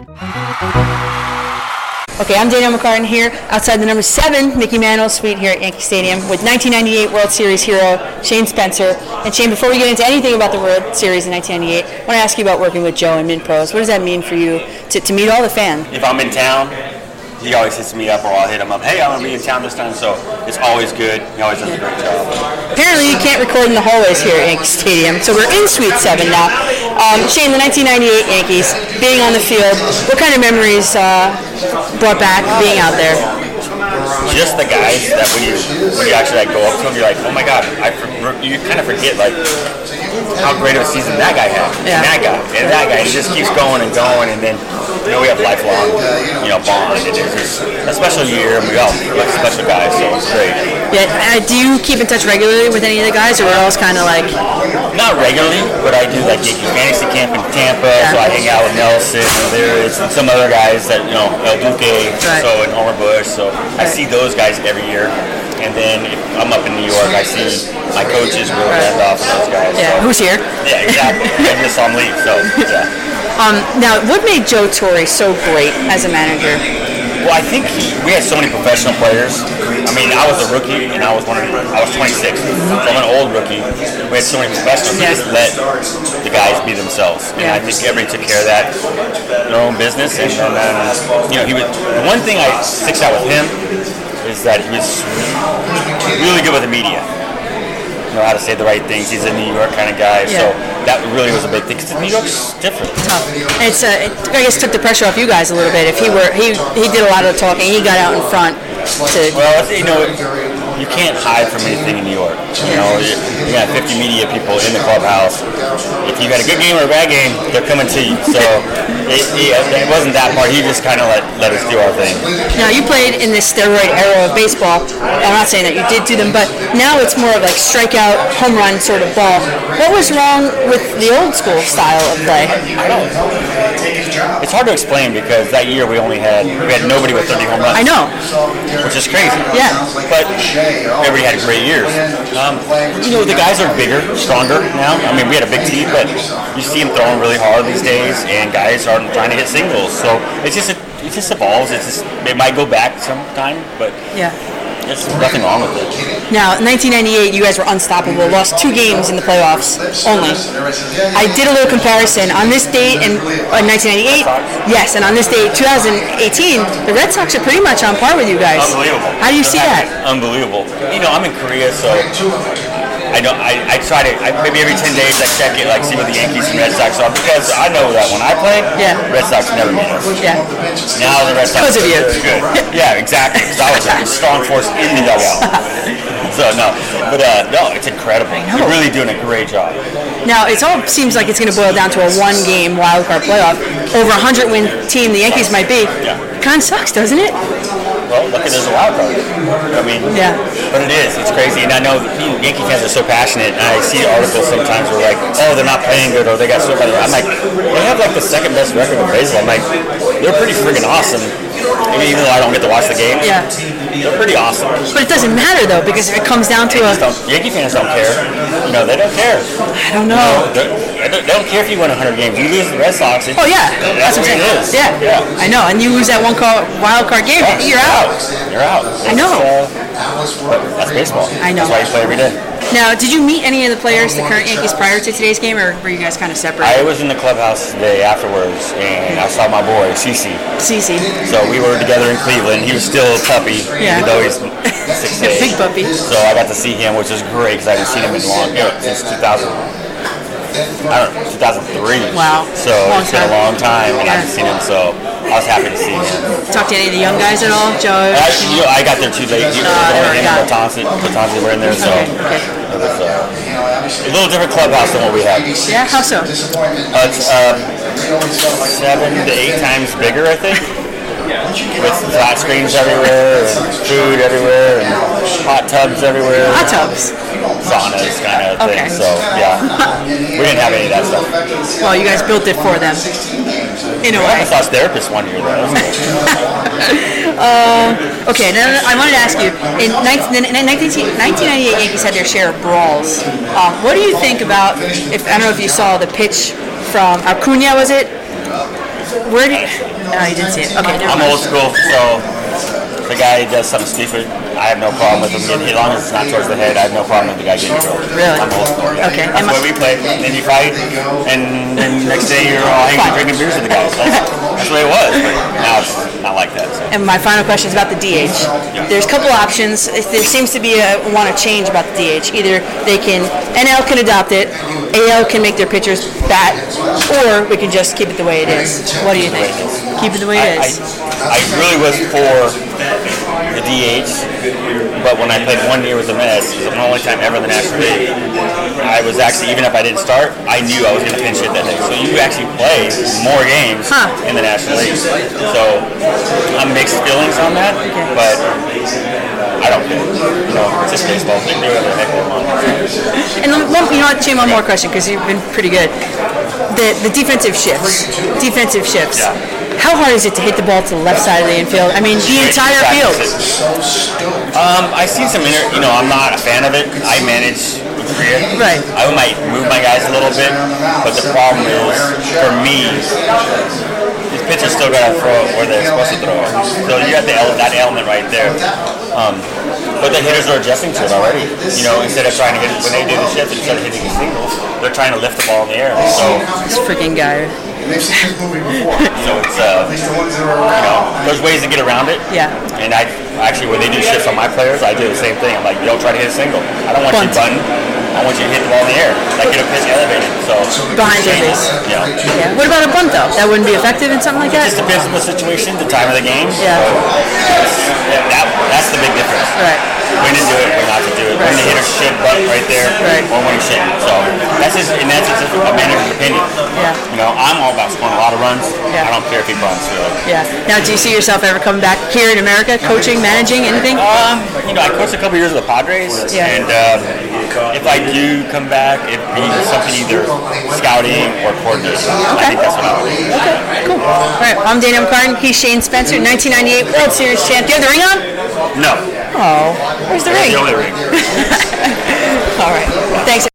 Okay, I'm Daniel McCartan here outside the number 7 Mickey Mantle suite here at Yankee Stadium with 1998 World Series hero Shane Spencer. And Shane, before we get into anything about the World Series in 1998, I want to ask you about working with Joe and Mint Pros. What does that mean for you to meet all the fans? If I'm in town, he always hits me up or I'll hit him up. Hey, I'm going to be in town this time, so it's always good. He always does a great job. Apparently you can't record in the hallways here at Yankee Stadium, so we're in Suite 7 now. Shane, the 1998 Yankees, being on the field, what kind of memories brought back being out there? Just the guys that when you actually go up to them, you're like, oh my God, you kind of forget how great of a season that guy had, and that guy. He just keeps going and going, and then we have lifelong bond, and it's just a special year, and we all like special guys, so it's great. Yeah. Do you keep in touch regularly with any of the guys, or are all kind of like? Not regularly, but I do like Yankee Fantasy Camp in Tampa, so I hang out with Nelson and Lyris and some other guys that El Duque, and Homer Bush. So I see those guys every year. And then if I'm up in New York, I see my coaches, Will Randolph, and those guys. Yeah, so. Who's here? Yeah, exactly. I just saw him leave, so yeah. Now, what made Joe Torre so great as a manager? Well, I think we had so many professional players. I mean, I was a rookie, and I was 26, so I'm an old rookie. We had so many professionals who just let the guys be themselves, and I think everybody took care of that, their own business. And then, he was the one thing I sticks out with him is that he was really good with the media. Know how to say the right things. He's a New York kind of guy, so that really was a big thing. Because New York's different. Tough. It I guess took the pressure off you guys a little bit. If he did a lot of the talking, he got out in front. You can't hide from anything in New York. You got 50 media people in the clubhouse. If you got a good game or a bad game, they're coming to you. So it wasn't that part. He just kind of let us do our thing. Now, you played in this steroid era of baseball. I'm not saying that you did do them, but now it's more of like strikeout, home run sort of ball. What was wrong with the old school style of play? I don't know. It's hard to explain because that year we had nobody with 30 home runs. I know. Which is crazy. Yeah. But everybody had great years. The guys are bigger, stronger now. I mean, we had a big team, but you see them throwing really hard these days, and guys are trying to hit singles. So it just evolves. It might go back sometime, but there's nothing wrong with it. Now, 1998, you guys were unstoppable. Lost 2 games in the playoffs only. I did a little comparison. On this date in 1998, yes, and on this date, 2018, the Red Sox are pretty much on par with you guys. Unbelievable. How do you see that? Unbelievable. I'm in Korea, so I try to maybe every 10 days I check it, see what the Yankees and Red Sox are, because I know that when I play, Red Sox never beat us. Yeah. Now the Red Sox are very good. Yeah, exactly. Because I was a strong force in the dugout. So it's incredible. You're really doing a great job. Now, it all seems like it's going to boil down to a 1-game wild card playoff. Over 100-win team the Yankees might be. Yeah. It kind of sucks, doesn't it? Well, look, there's a wild card. But it is. It's crazy. And I know Yankee fans are so passionate. And I see articles sometimes where they're not playing good or they got so bad. I'm like, they have the second best record in baseball. I'm like, they're pretty freaking awesome. Even though I don't get to watch the games. Yeah. They're pretty awesome. But it doesn't matter though, because if it comes down to Yankee fans don't care. They don't care. I don't know. They don't care if you win 100 games. You lose the Red Sox. That's what it is. Yeah. I know. And you lose that wild card game, you're out. You're out. I know. That's baseball. I know. That's why you play every day. Now, did you meet any of the players, the current Yankees, prior to today's game, or were you guys kind of separate? I was in the clubhouse the day afterwards, and I saw my boy, CeCe. So we were together in Cleveland. He was still a puppy, even though he's 6'8". Big puppy. So I got to see him, which was great, because I haven't seen him in since 2003. Wow. So it's been a long time, and I haven't seen him, so I was happy to see him. Talk to any of the young guys at all? Joe? I got there too late. Him and Platanzi were in there, so it was a little different clubhouse than what we had. Yeah, how so? It's 7 to 8 times bigger, I think. With flat screens everywhere, and food everywhere, and hot tubs everywhere. Hot tubs? Saunas kind of thing. So, we didn't have any of that stuff. Well, you guys built it for them, in a way. I saw a therapist one year, though. Okay, now I wanted to ask you, in 1998, Yankees had their share of brawls. What do you think about, I don't know if you saw the pitch from Acuna, was it? Where do you... Oh, you didn't see it. Okay, never I'm mind. old school, so if the guy does something stupid, I have no problem with him getting hit. As long as it's not towards the head, I have no problem with the guy getting drilled. Really? I'm old school. Okay. That's the way we play. And then you fight, and then next day you're all hanging drinking beers with the guys. That's the way it was, but now it's not like that. So. And my final question is about the DH. There's a couple options. There seems to be a want to change about the DH. Either they can, NL can adopt it, AL can make their pitchers bat, or we can just keep it the way it is. What do you think? Keep it the way it is. I really was for the DH, but when I played 1 year with the Mets, it was the only time ever in the National League, I was actually, even if I didn't start, I knew I was going to pinch hit that day. So you actually play more games in the National League. So I'm mixed feelings on that, but I don't care. It's just baseball. They can do whatever the heck they want. And you know what, Shane, one more question, because you've been pretty good. The defensive shifts. Yeah. How hard is it to hit the ball to the left side of the infield? I mean, the entire field. I've seen some I'm not a fan of it. I manage with Korea. Right. I might move my guys a little bit, but the problem is, for me, these pitchers still got to throw it where they're supposed to throw it. So you got that element right there. But the hitters are adjusting to it already. Instead of trying to hit it, when they do the shift, instead of hitting the singles, they're trying to lift the ball in the air. So This freaking guy. So it's there's ways to get around it. Yeah. And I actually, when they do shifts on my players, I do the same thing. I'm like, yo, try to hit a single. I don't want you bunting. I want you to hit the ball in the air, like get a pitch elevated. So Behind your base. Yeah. Yeah. What about a bunt though? That wouldn't be effective in something like It that. just depends on the situation, the time of the game. Yeah. So that's the big difference. Right. When to do it, when not to do it. When the hitter should bunt right there, or when he shouldn't. So that's just a manager's opinion. Yeah. I'm all about scoring a lot of runs. Yeah. I don't care if he bunts, really. Yeah. Now, do you see yourself ever coming back here in America, coaching, managing, anything? I coached a couple years with the Padres, and if I do come back, it'd be something either scouting or coordinating. I think that's what I would do. Okay, cool. All right, I'm Daniel McCartan. He's Shane Spencer, 1998 World Series champ. Do you have the ring on? No. Oh, where's the ring? The only ring. All right. Thanks.